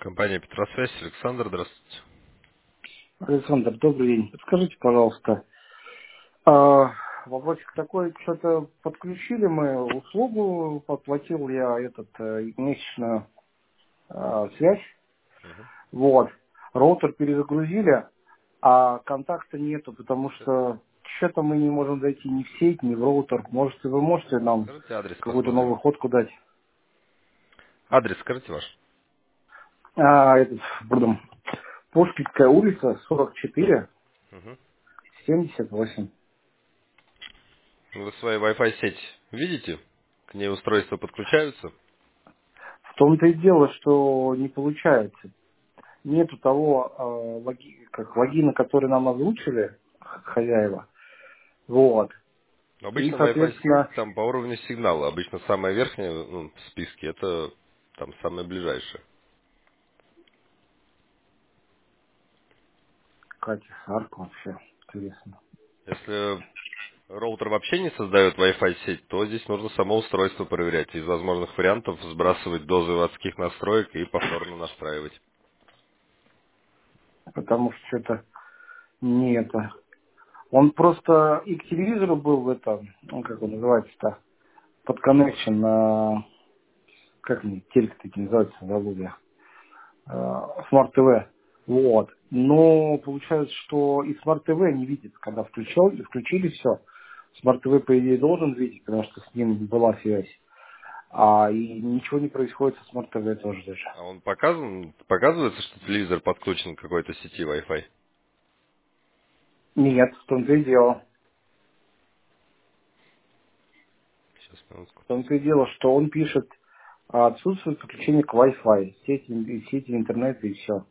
Компания Петросвязь, Александр, здравствуйте. Александр, добрый день. Подскажите, пожалуйста, а, вопросик такой, что-то подключили мы услугу, оплатил я месячную связь, Мгм. вот, роутер перезагрузили, а контакта нету, потому что что-то мы не можем зайти ни в сеть, ни в роутер. Может, вы можете нам Скажите адрес, какую-то посмотрим. новую ходку дать? Адрес скажите ваш. Пардон, Пушкинская улица, 44, Мгм. 78. Вы свою Wi-Fi сеть видите? К ней устройства подключаются? В том-то и дело, что не получается. Нету того логина, который нам озвучили хозяева. Вот. И, Обычно Wi-Fi соответственно, сеть там по уровню сигнала. Обычно самая верхняя в списке, это там самая ближайшая. Катя Сарк вообще интересно. Если роутер вообще не создает Wi-Fi сеть, то здесь нужно само устройство проверять. Из возможных вариантов сбрасывать до заводских настроек и повторно настраивать. Потому что что-то не это. Он просто и к телевизору был в этом, ну, как он называется-то, под connection на, как они, телек таки называется, забыл я, Smart TV. Вот. Но получается, что и Smart TV не видит, когда включили все. Smart TV, по идее, должен видеть, потому что с ним была связь. И ничего не происходит со Smart TV тоже даже. А он показывается, что телевизор подключен к какой-то сети Wi-Fi? Нет, в том-то и дело. Сейчас, минутку. В том-то и дело, что он пишет, отсутствует подключение к Wi-Fi, сети интернета и все.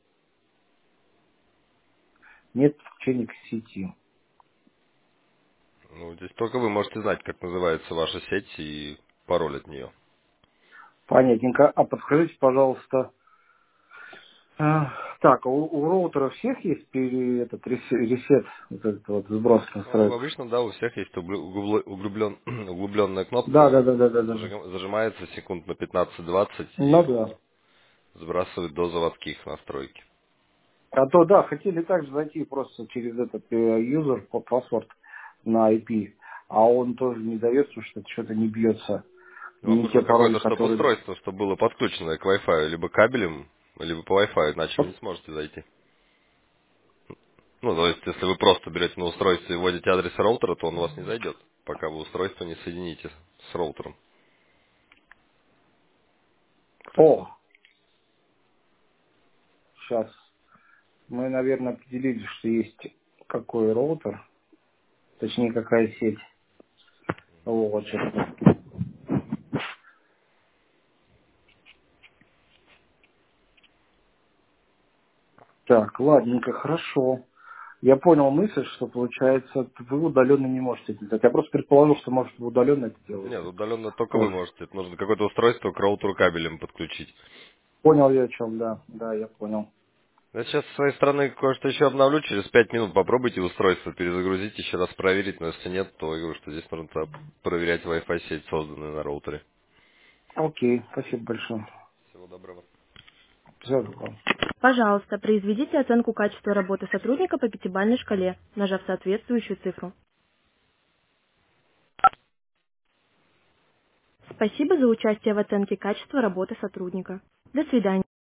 Нет подключения к сети. Ну, здесь только вы можете знать, как называется ваша сеть и пароль от нее. Понятненько. А подскажите, пожалуйста, так, у роутера всех есть ресет, вот этот вот сброс Ну, настроек? обычно, да, у всех есть углубленная Да, да, кнопка, да, да, да, да. зажимается секунд на 15-20 и Ну да. роутер сбрасывает до заводских настройки. А то, да, хотели также зайти просто через этот юзер, паспорт на IP, а он тоже не дает, потому что что-то не бьется. Вам Не те нужно пароли, какое-то, чтобы которые... устройство, чтобы было подключено к Wi-Fi, либо кабелем, либо по Wi-Fi, иначе вы не сможете зайти. Ну, то есть, если вы просто берете на устройство и вводите адрес роутера, то он у вас не зайдет, пока вы устройство не соедините с роутером. О, сейчас мы, наверное, определили, что есть какой роутер, точнее, какая сеть. Вот. Сейчас. Так, ладненько, хорошо. Я понял мысль, что получается, вы удаленно не можете это делать. Я просто предположил, что, может, вы удаленно это Нет, делаете. удаленно только вы Вот. можете. Это нужно какое-то устройство к роутеру кабелем подключить. Понял я о чем, да. Да, я понял. Я сейчас с своей стороны кое-что еще обновлю. Через 5 минут попробуйте устройство перезагрузить, еще раз проверить. Но если нет, то я говорю, что здесь нужно проверять Wi-Fi сеть, созданную на роутере. Окей, спасибо большое. Всего доброго. Всего доброго. Пожалуйста, произведите оценку качества работы сотрудника по пятибалльной шкале, нажав соответствующую цифру. Спасибо за участие в оценке качества работы сотрудника. До свидания.